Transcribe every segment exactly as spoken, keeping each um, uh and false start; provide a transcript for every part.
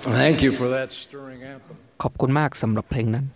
Thank you for that stirring anthem. ขอบคุณมากสำหรับเพลงนั้น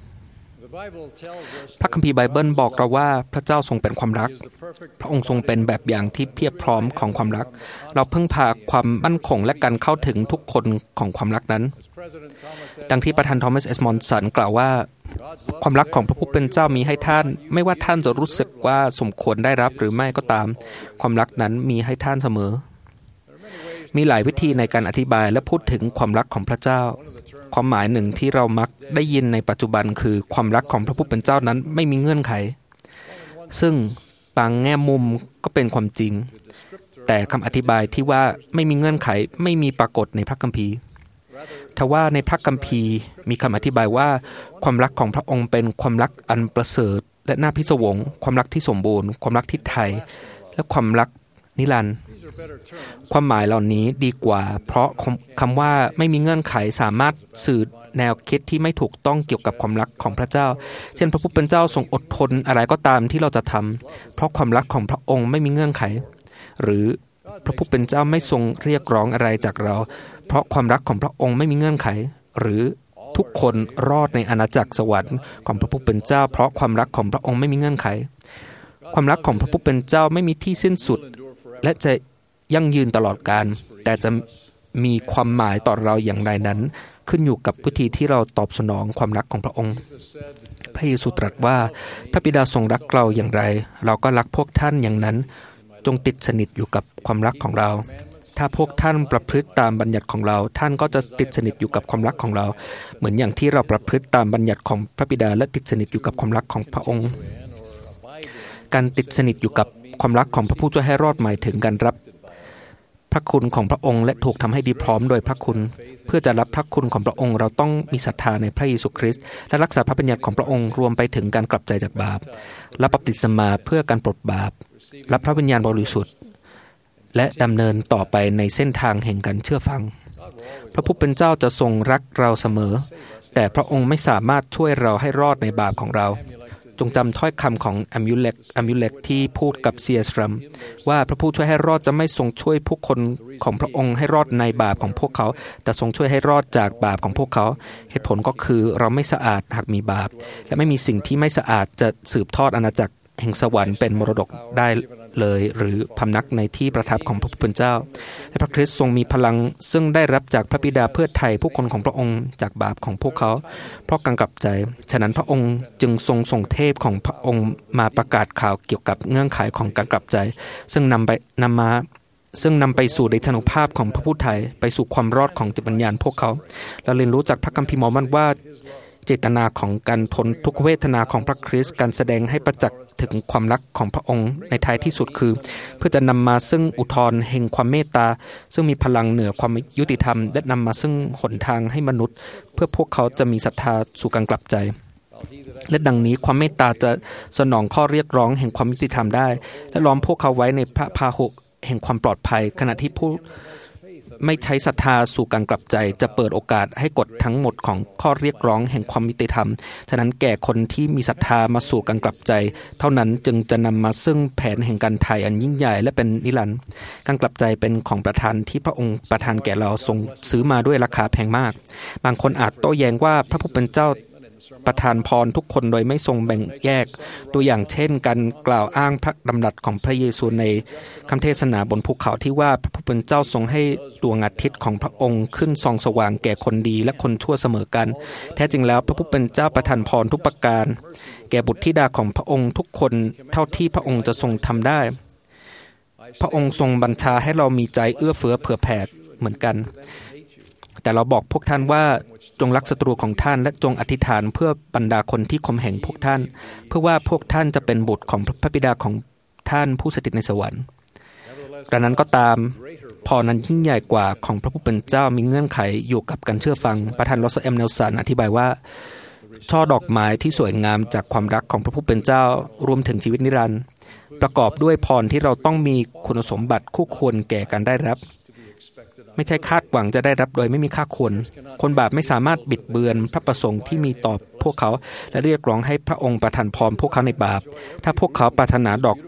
พระคัมภีร์ไบเบิลบอกเราว่าพระเจ้าทรงเป็นความรักพระองค์ทรงเป็นแบบอย่างที่เพียบพร้อมของความรักเราพึ่งพาความมั่นคงและการเข้าถึงทุกคนของความรักนั้นดังที่ประธานทอมัส เอส มอนสันกล่าวว่าความรักของพระผู้เป็นเจ้ามีให้ท่านไม่ว่าท่านจะรู้สึกว่าสมควรได้รับหรือไม่ก็ตามความรักนั้นมีให้ท่านเสมอมีหลายวิธีในการอธิบายและพูดถึงความรักของพระเจ้าความหมายหนึ่งที่เรามักได้ยินในปัจจุบันคือความรักของพระผู้เป็นเจ้านั้นไม่มีเงื่อนไขซึ่งบางแง่มุมก็เป็นความจริงแต่คำอธิบายที่ว่าไม่มีเงื่อนไขไม่มีปรากฏในพระคัมภีร์ทว่าในพระคัมภีร์มีคำอธิบายว่าความรักของพระองค์เป็นความรักอันประเสริฐและน่าพิศวงความรักที่สมบูรณ์ความรักที่ไทยและความรักนิรันดร์ความหมายเหล่านี้ดีกว่าเพราะคำว่าไม่มีเงื่อนไขสามารถสื่อแนวคิดที่ไม่ถูกต้องเกี่ยวกับความรักของพระเจ้าเช่นพระผู้เป็นเจ้าทรงอดทนอะไรก็ตามที่เราจะทำเพราะความรักของพระองค์ไม่มีเงื่อนไขหรือพระผู้เป็นเจ้าไม่ทรงเรียกร้องอะไรจากเราเพราะความรักของพระองค์ไม่มีเงื่อนไขหรือทุกคนรอดในอาณาจักรสวรรค์ของพระผู้เป็นเจ้าเพราะความรักของพระองค์ไม่มีเงื่อนไขความรักของพระผู้เป็นเจ้าไม่มีที่สิ้นสุดและจะยั่งยืนตลอดกาลแต่จะมีความหมายต่อเราอย่างไรนั้นขึ้นอยู่กับวิธีที่เราตอบสนองความรักของพระองค์พระเยซูตรัสว่าพระบิดาทรงรักเราอย่างไรเราก็รักพวกท่านอย่างนั้นจงติดสนิทอยู่กับความรักของเราถ้าพวกท่านประพฤติตามบัญญัติของเราท่านก็จะติดสนิทอยู่กับความรักของเราเหมือนอย่างที่เราประพฤติตามบัญญัติของพระบิดาและติดสนิทอยู่กับความรักของพระองค์การติดสนิทอยู่กับความรักของพระผู้ช่วยให้รอดหมายถึงการรับพระคุณของพระองค์และถูกทำให้ดีพร้อมโดยพระคุณเพื่อจะรับพระคุณของพระองค์เราต้องมีศรัทธาในพระเยซูคริสต์และรักษาพระบัญญัติของพระองค์รวมไปถึงการกลับใจจากบาปรับบัพติศมาเพื่อการปลดบาปรับพระวิญญาณบริสุทธิ์และดำเนินต่อไปในเส้นทางแห่งการเชื่อฟังพระผู้เป็นเจ้าจะทรงรักเราเสมอแต่พระองค์ไม่สามารถช่วยเราให้รอดในบาปของเราจงจำถ้อยคำของอัมยูเล็กอัมยูเล็กที่พูดกับเซียสรัมว่าพระผู้ช่วยให้รอดจะไม่ทรงช่วยผู้คนของพระองค์ให้รอดในบาปของพวกเขาแต่ทรงช่วยให้รอดจากบาปของพวกเขาเหตุผลก็คือเราไม่สะอาดหากมีบาปและไม่มีสิ่งที่ไม่สะอาดจะสืบทอดอาณาจักรแห่งสวรรค์เป็นมรดกได้เลยหรือพำนักในที่ประทับของพระผู้เป็นเจ้าและพระคริสต์ทรงมีพลังซึ่งได้รับจากพระบิดาเพื่อไถ่ผู้คนของพระองค์จากบาปของพวกเขาเพราะการกลับใจฉะนั้นพระองค์จึงทรงส่งเทพของพระองค์มาประกาศข่าวเกี่ยวกับเงื่อนไขของการกลับใจซึ่งนำไปนำมาซึ่งนำไปสู่เดชานุภาพของพระผู้ไถ่ไปสู่ความรอดของจิตวิญญาณพวกเขาเราเรียนรู้จากพระคัมภีร์มอร์มอนว่าเจตนาของการทนทุกขเวทนาของพระคริสต์การแสดงให้ประจักษ์ถึงความรักของพระองค์ในท้ายที่สุดคือเพื่อจะนำมาซึ่งอุทธรณ์แห่งความเมตตาซึ่งมีพลังเหนือความยุติธรรมและนำมาซึ่งหนทางให้มนุษย์เพื่อพวกเขาจะมีศรัทธาสู่การกลับใจและดังนี้ความเมตตาจะสนองข้อเรียกร้องแห่งความยุติธรรมได้และล้อมพวกเขาไว้ในพระพาหุแห่งความปลอดภัยขณะที่ผู้ไม่ใช้ศรัทธาสู่การกลับใจจะเปิดโอกาสให้กฎทั้งหมดของข้อเรียกร้องแห่งความยุติธรรมฉะนั้นแก่คนที่มีศรัทธามาสู่การกลับใจเท่านั้นจึงจะนำมาซึ่งแผนแห่งการไถ่อันยิ่งใหญ่และเป็นนิรันดร์การกลับใจเป็นของประทานที่พระองค์ประทานแก่เราทรงซื้อมาด้วยราคาแพงมากบางคนอาจโต้แย้งว่าพระผู้เป็นเจ้าประทานพรทุกคนโดยไม่ทรงแบ่งแยกตัวอย่างเช่นการกล่าวอ้างพระดำรัสของพระเยซูในคำเทศนาบนภูเขาที่ว่าพระผู้เป็นเจ้าทรงให้ดวงอาทิตย์ของพระองค์ขึ้นส่องสว่างแก่คนดีและคนชั่วเสมอกันแท้จริงแล้วพระผู้เป็นเจ้าประทานพรทุกประการแก่บุตรธิดาของพระองค์ทุกคนเท่าที่พระองค์จะทรงทำได้พระองค์ทรงบัญชาให้เรามีใจเอื้อเฟื้อเผื่อแผ่เหมือนกันแต่เราบอกพวกท่านว่าจงรักศัตรูของท่านและจงอธิษฐานเพื่อบรรดาคนที่ข่มเหงพวกท่านเพื่อว่าพวกท่านจะเป็นบุตรของพระบิดาของท่านผู้สถิตในสวรรค์กระนั้นก็ตามพรนั้นยิ่งใหญ่กว่าของพระผู้เป็นเจ้ามีเงื่อนไขอยู่กับการเชื่อฟังประธานรอสเอ็มเนลสันอธิบายว่าช่อดอกไม้ที่สวยงามจากความรักของพระผู้เป็นเจ้ารวมถึงชีวิตนิรันดร์ประกอบด้วยพรที่เราต้องมีคุณสมบัติคู่ควรแก่การได้รับไม่ใช่คาดหวังจะได้รับโดยไม่มีค่าควรคนบาปไม่สามารถบิดเบือนพระประสงค์ที่มีต่อพวกเขาและเรียกร้องให้พระองค์ประทานพรพวกเขาในบาปถ้าพวกเขาปรารถนาดอก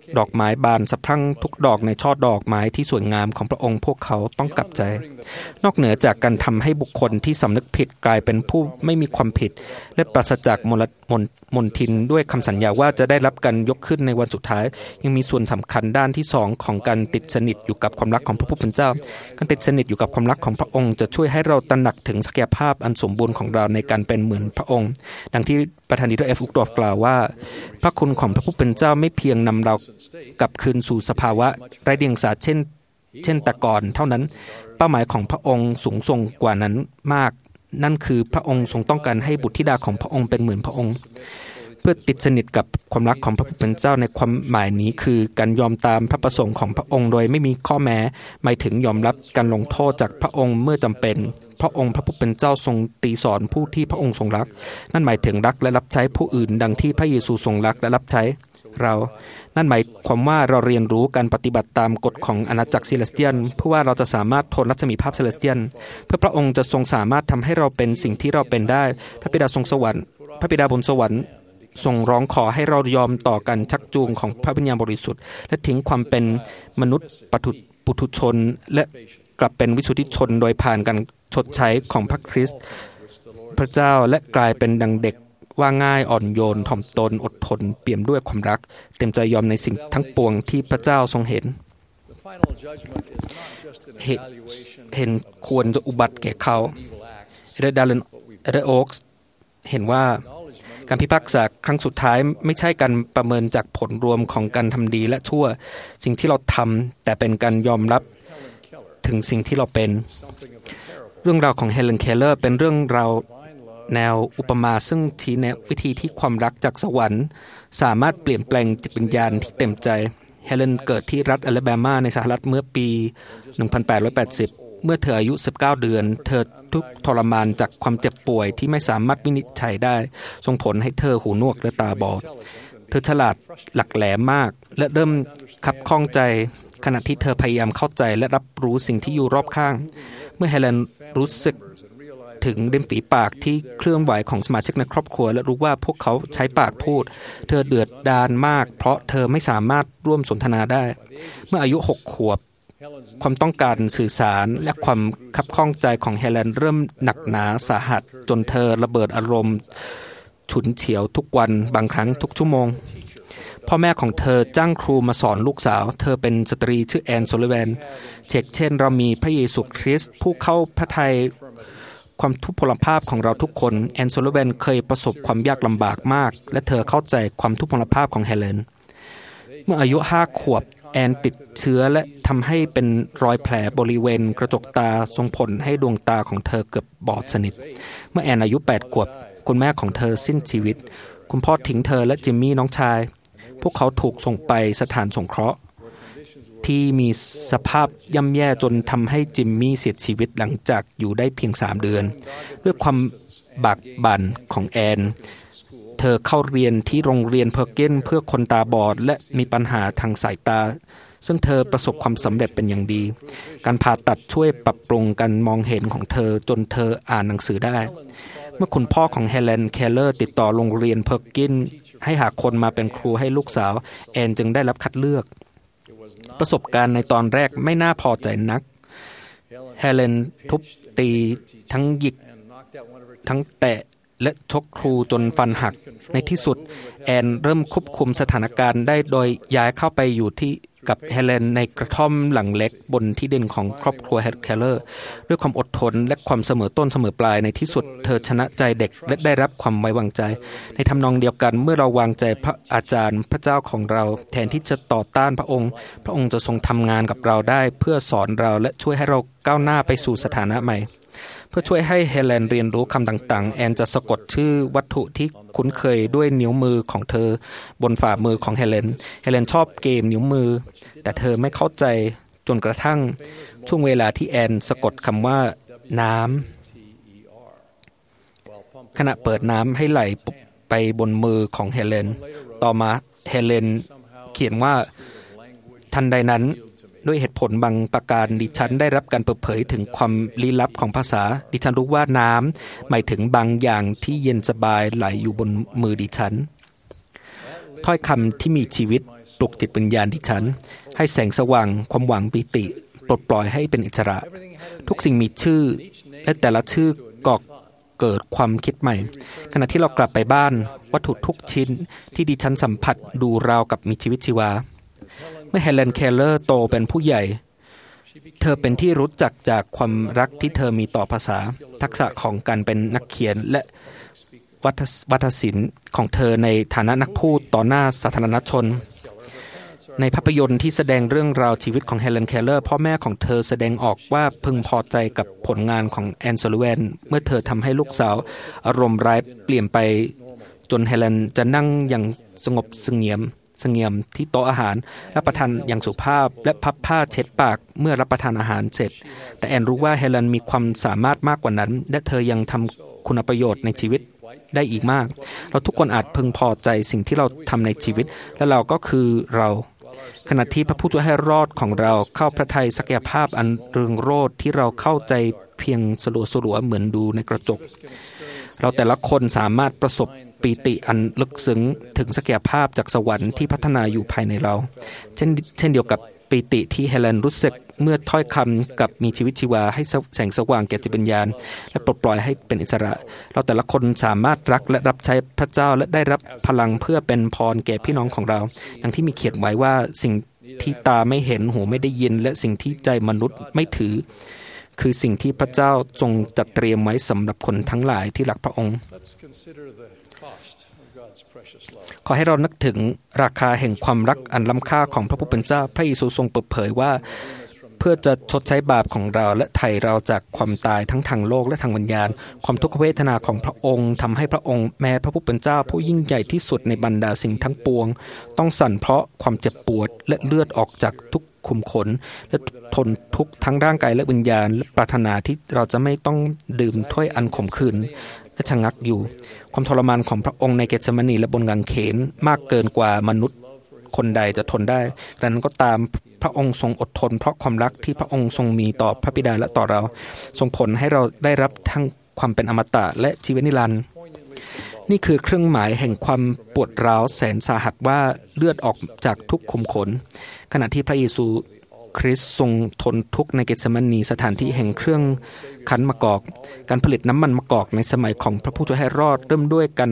ดอกไม้บานสะพรั่งทุกดอกในช่อดอกไม้ที่สวยงามของพระองค์พวกเขาต้องกลับใจนอกเหนือจากการทำให้บุคคลที่สำนึกผิดกลายเป็นผู้ไม่มีความผิดและปราศจากมลมลมลทินด้วยคำสัญญาว่าจะได้รับการยกขึ้นในวันสุดท้ายยังมีส่วนสำคัญด้านที่สองของการติดสนิทอยู่กับความรักของพระผู้เป็นเจ้าการติดสนิทอยู่กับความรักของพระองค์จะช่วยให้เราตระหนักถึงศักยภาพอันสมบูรณ์ของเราในการเป็นเหมือนพระองค์ดังที่ประธานดีเอฟอุกดอฟกล่าวว่าพระคุณของพระผู้เป็นเจ้าไม่เพียงนำเรากลับคืนสู่สภาวะไร้เดียงสาเช่นเช่นแต่ก่อนเท่านั้นเป้าหมายของพระองค์สูงส่งกว่านั้นมากนั่นคือพระองค์ทรงต้องการให้บุตรธิดาของพระองค์เป็นเหมือนพระองค์เพื่อติดสนิทกับความรักของพระผู้เป็นเจ้าในความหมายนี้คือการยอมตามพระประสงค์ของพระองค์โดยไม่มีข้อแม้หมายถึงยอมรับการลงโทษจากพระองค์เมื่อจำเป็นพระองค์พระผู้เป็นเจ้าทรงตีสอนผู้ที่พระองค์ทรงรักนั่นหมายถึงรักและรับใช้ผู้อื่นดังที่พระเยซูทรงรักและรับใช้เรานั่นหมายความว่าเราเรียนรู้การปฏิบัติตามกฎของอาณาจักรเซเลสเตียนเพื่อว่าเราจะสามารถทนรัศมีภาพเซเลสเตียนเพื่อพระองค์จะทรงสามารถทำให้เราเป็นสิ่งที่เราเป็นได้พระบิดาทรงสวรรค์พระบิดาบนสวรรค์ทรงร้องขอให้เรายอมต่อการชักจูงของพระวิญญาณบริสุทธิ์และทิ้งความเป็นมนุษย์ปุถุชนและกลับเป็นวิสุทธิชนโดยผ่านการชดใช้ของพระคริสต์พระเจ้าและกลายเป็นดังเด็กว่าง่ายอ่อนโยนถ่อมตนอดทนเปี่ยมด้วยความรักเต็มใจยอมในสิ่งทั้งปวงที่พระเจ้าทรงเห็นเห็นควรจะอุบัติแก่เขาเอเดอร์ดาเลนเอเดอร์โอ๊กส์เห็นว่าการพิพากษาครั้งสุดท้ายไม่ใช่การประเมินจากผลรวมของการทำดีและชั่วสิ่งที่เราทำแต่เป็นการยอมรับถึงสิ่งที่เราเป็นเรื่องราวของเฮเลนเคลเลอร์เป็นเรื่องราวแนวอุปมาซึ่งชี้แนะวิธีที่ความรักจากสวรรค์สามารถเปลี่ยนแปลงจิตวิญญาณที่เต็มใจเฮเลนเกิดที่รัฐอลาบามาในสหรัฐเมื่อปีหนึ่งพันแปดร้อยแปดสิบเมื่อเธออายุสิบเก้าเดือนเธอทุกข์ทรมานจากความเจ็บป่วยที่ไม่สามารถวินิจฉัยได้ส่งผลให้เธอหูหนวกและตาบอดเธอฉลาดหลักแหลมมากและเริ่มคับข้องใจขณะที่เธอพยายามเข้าใจและรับรู้สิ่งที่อยู่รอบข้างเมื่อเฮเลนรู้สึกถึงริมฝีปากที่เคลื่อนไหวของสมาชิกในครอบครัวและรู้ว่าพวกเขาใช้ปากพูดเธอเดือดดาลมากเพราะเธอไม่สามารถร่วมสนทนาได้เมื่ออายุหกขวบความต้องการสื่อสารและความคับข้องใจของเฮเลนเริ่มหนักหนาสาหัสจนเธอระเบิดอารมณ์ฉุนเฉียวทุกวันบางครั้งทุกชั่วโมงพ่อแม่ของเธอจ้างครูมาสอนลูกสาวเธอเป็นสตรีชื่อแอนโซลิแวนเช็คเช่นเรามีพระเยซูคริสต์ผู้เข้าพระทัยความทุพพลภาพของเราทุกคนแอนโซลิแวนเคยประสบความยากลำบากมากและเธอเข้าใจความทุพพลภาพของเฮเลนเมื่ออายุห้าขวบแอนติดเชื้อและทำให้เป็นรอยแผลบริเวณกระจกตาส่งผลให้ดวงตาของเธอเกือบบอดสนิทเมื่อแอนอายุแปดขวบคุณแม่ของเธอสิ้นชีวิตคุณพ่อทิ้งเธอและจิมมี่น้องชายพวกเขาถูกส่งไปสถานสงเคราะห์ที่มีสภาพย่ำแย่จนทำให้จิมมี่เสียชีวิตหลังจากอยู่ได้เพียงสามเดือนด้วยความบากบั่นของแอนเธอเข้าเรียนที่โรงเรียนเพอร์เกนเพื่อคนตาบอดและมีปัญหาทางสายตาซึ่งเธอประสบความสำเร็จเป็นอย่างดีการผ่าตัดช่วยปรับปรุงการมองเห็นของเธอจนเธออ่านหนังสือได้เมื่อคุณพ่อของเฮเลนเคลเลอร์ติดต่อโรงเรียนเพอร์เกนให้หาคนมาเป็นครูให้ลูกสาวแอนจึงได้รับคัดเลือกประสบการณ์ในตอนแรกไม่น่าพอใจนักเฮเลนทุบตีทั้งหยิกทั้งแตะและชกครูจนฟันหักในที่สุดแอนเริ่มควบคุมสถานการณ์ได้โดยย้ายเข้าไปอยู่ที่กับเฮเลนในกระท่อมหลังเล็กบนที่ดินของครอบครัวเฮดเคลเลอร์ด้วยความอดทนและความเสมอต้นเสมอปลายในที่สุดเธอชนะใจเด็กและได้รับความไว้วางใจในทำนองเดียวกันเมื่อเราวางใจพระอาจารย์พระเจ้าของเราแทนที่จะต่อต้านพระองค์พระองค์จะทรงทำงานกับเราได้เพื่อสอนเราและช่วยให้เราก้าวหน้าไปสู่สถานะใหม่เพื่อช่วยให้เฮเลนเรียนรู้คำต่างๆแอนจะสะกดชื่อวัตถุที่คุ้นเคยด้วยนิ้วมือของเธอบนฝ่ามือของเฮเลนเฮเลนชอบเกมนิ้วมือแต่เธอไม่เข้าใจจนกระทั่งช่วงเวลาที่แอนสะกดคำว่าน้ำขณะเปิดน้ำให้ไหลไปบนมือของเฮเลนต่อมาเฮเลนเขียนว่าทันใดนั้นด้วยเหตุผลบางประการดิฉันได้รับการเปิดเผยถึงความลี้ลับของภาษาดิฉันรู้ว่าน้ำหมายถึงบางอย่างที่เย็นสบายไหลอยู่บนมือดิฉันถ้อยคำที่มีชีวิตปลุกจิตวิญญาณดิฉันให้แสงสว่างความหวังปิติปลดปล่อยให้เป็นอิสระทุกสิ่งมีชื่อและแต่ละชื่อก่อเกิดความคิดใหม่ขณะที่เรากลับไปบ้านวัตถุทุกชิ้นที่ดิฉันสัมผัสดูราวกับมีชีวิตชีวาเมื่อเฮเลนเคลเลอร์โตเป็นผู้ใหญ่เธอเป็นที่รู้จักจากความรักที่เธอมีต่อภาษาทักษะของการเป็นนักเขียนและวัฒนศิลป์ของเธอในฐานะนักพูดต่อหน้าสาธารณชนในภาพยนตร์ที่แสดงเรื่องราวชีวิตของเฮเลนเคลเลอร์พ่อแม่ของเธอแสดงออกว่าพึงพอใจกับผลงานของแอนโซลูแวนเมื่อเธอทำให้ลูกสาวอารมณ์ร้ายเปลี่ยนไปจนเฮเลนจะนั่งอย่างสงบเสงี่ยมเสงี่ยมที่โต๊ะอาหารรับประทานอย่างสุภาพและพับผ้าเช็ดปากเมื่อรับประทานอาหารเสร็จแต่แอนรู้ว่าเฮเลนมีความสามารถมากกว่านั้นและเธอยังทำคุณประโยชน์ในชีวิตได้อีกมากเราทุกคนอาจพึงพอใจสิ่งที่เราทำในชีวิตและเราก็คือเราขณะที่พระผู้ช่วยให้รอดของเราเข้าพระทัยศักยภาพอันเรืองโรจน์ที่เราเข้าใจเพียงสลัวสลัวเหมือนดูในกระจกเราแต่ละคนสามารถประสบปีติอันลึกซึ้งถึงศักยภาพจากสวรรค์ที่พัฒนาอยู่ภายในเราเช่นเช่นเดียวกับปีติที่เฮเลนรู้สึกเมื่อถ้อยคำกับมีชีวิตชีวาให้แสงสว่างแก่จิตวิญญาณและปลดปล่อยให้เป็นอิสระเราแต่ละคนสามารถรักและรับใช้พระเจ้าและได้รับพลังเพื่อเป็นพรแก่พี่น้องของเราดังที่มีเขียนไว้ว่าสิ่งที่ตาไม่เห็นหูไม่ได้ยินและสิ่งที่ใจมนุษย์ไม่ถือคือสิ่งที่พระเจ้าทรงจัดเตรียมไว้สำหรับคนทั้งหลายที่รักพระองค์ขอให้เรานึกถึงราคาแห่งความรักอันล้ำค่าของพระผู้เป็นเจ้าพระเยซูทรงเปิดเผยว่าเพื่อจะชดใช้บาปของเราและไถ่เราจากความตายทั้งทางโลกและทางวิญญาณความทุกขเวทนาของพระองค์ทำให้พระองค์แม้พระผู้เป็นเจ้าผู้ยิ่งใหญ่ที่สุดในบรรดาสิ่งทั้งปวงต้องสั่นเพราะความเจ็บปวดและเลือดออกจากทุกขุมขนและทนทุกข์ทั้งร่างกายและวิญญาณและปรารถนาที่เราจะไม่ต้องดื่มถ้วยอันขมขื่นและชะงักอยู่ความทรมานของพระองค์ในเกตเสมานีและบนกางเขนมากเกินกว่ามนุษย์คนใดจะทนได้ดังนั้นก็ตามพระองค์ทรงอดทนเพราะความรักที่พระองค์ทรงมีต่อพระบิดาและต่อเราส่งผลให้เราได้รับทั้งความเป็นอมตะและชีวิตนิรันดร์นี่คือเครื่องหมายแห่งความปวดร้าวแสนสาหัสว่าเลือดออกจากทุกขุมขนขณะที่พระเยซูคริสต์ทรงทนทุกข์ในเกตเสมานีสถานที่แห่งเครื่องคั้นมะกอกการผลิตน้ำมันมะกอกในสมัยของพระผู้ช่วยให้รอดเริ่มด้วยการ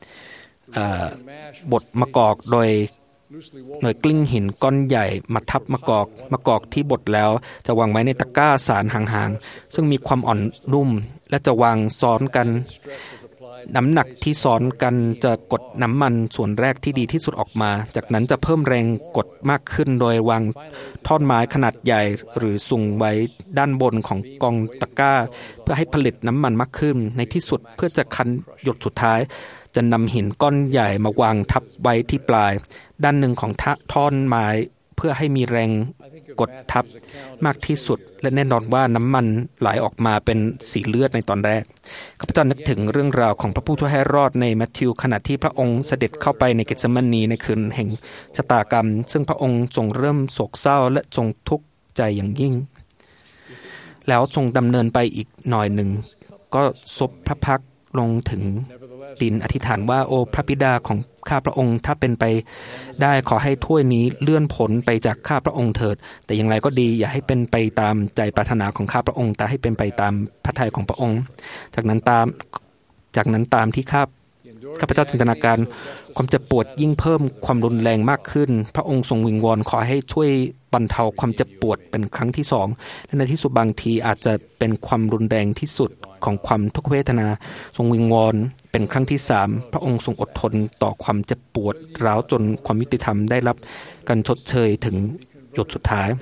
บดมะกอกโดยหน่วยกลิ้งหินก้อนใหญ่มาทับมะกอกมะกอกที่บดแล้วจะวางไว้ในตะกร้าสารห่างๆซึ่งมีความอ่อนนุ่มและจะวางซ้อนกันน้ำหนักที่ซ้อนกันจะกดน้ำมันส่วนแรกที่ดีที่สุดออกมาจากนั้นจะเพิ่มแรงกดมากขึ้นโดยวางท่อนไม้ขนาดใหญ่หรือสุ่งไว้ด้านบนของกองตะกร้าเพื่อให้ผลิตน้ำมันมากขึ้นในที่สุดเพื่อจะคั้นหยดสุดท้ายจะนำหินก้อนใหญ่มาวางทับไว้ที่ปลายด้านหนึ่งของท่อนไม้เพื่อให้มีแรงกดทับมากที่สุดและแน่นอนว่าน้ำมันไหลออกมาเป็นสีเลือดในตอนแรกข้าพเจ้านึกถึงเรื่องราวของพระผู้ช่วยให้รอดในมัทธิวขณะที่พระองค์เสด็จเข้าไปในเกตเสมานีในคืนแห่งชะตากรรมซึ่งพระองค์ทรงเริ่มโศกเศร้าและทรงทุกข์ใจอย่างยิ่งแล้วทรงดำเนินไปอีกหน่อยหนึ่งก็ซบพระพักตร์ลงถึงดินอธิษฐานว่าโอ้พระบิดาของข้าพระองค์ถ้าเป็นไปได้ขอให้ถ้วยนี้เลื่อนพ้นไปจากข้าพระองค์เถิดแต่อย่างไรก็ดีอย่าให้เป็นไปตามใจปรารถนาของข้าพระองค์แต่ให้เป็นไปตามพระทัยของพระองค์จากนั้นตามจากนั้นตามที่ข้าข้าพเจ้าจินตนาการความเจ็บปวดยิ่งเพิ่มความรุนแรงมากขึ้นพระองค์ทรงวิงวอนขอให้ช่วยบรรเทาความเจ็บปวดเป็นครั้งที่สองและในที่สุดบางทีอาจจะเป็นความรุนแรงที่สุดของความทุกขเวทนาทรงวิงวอนเป็นครั้งที่สามพระองค์ทรงอดทนต่อความเจ็บปวดร้าวจนความยุติธรรมได้รับการชดเชยถึงหยดสุดท้าย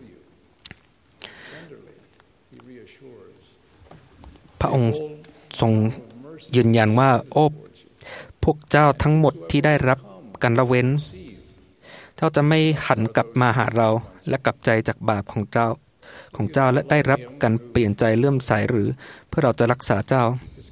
พระองค์ทรงยืนยันว่าโอ้พวกเจ้าทั้งหมดที่ได้รับการละเว้นเจ้าจะไม่หันกลับมาหาเราและกลับใจจากบาปของเจ้าของเจ้าและได้รับการเปลี่ยนใจเลื่อมใสหรือเพื่อเราจะรักษาเจ้า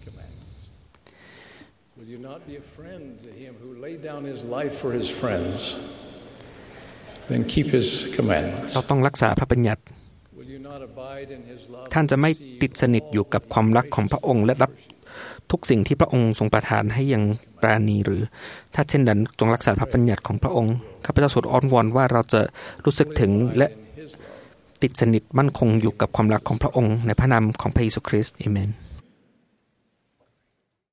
เราต้องรักษาพระบัญญัติท่านจะไม่ติดสนิทอยู่กับความรักของพระองค์และรับทุกสิ่งที่พระองค์ทรงประทานให้ยังปราณีหรือถ้าเช่นนั้นจงรักษาพระบัญญัติของพระองค์ข้าพเจ้าทรงอ้อนวอนว่าเราจะรู้สึกถึงและติดสนิทมั่นคงอยู่กับความรักของพระองค์ในพระนามของพระเยซูคริสต์อาเมน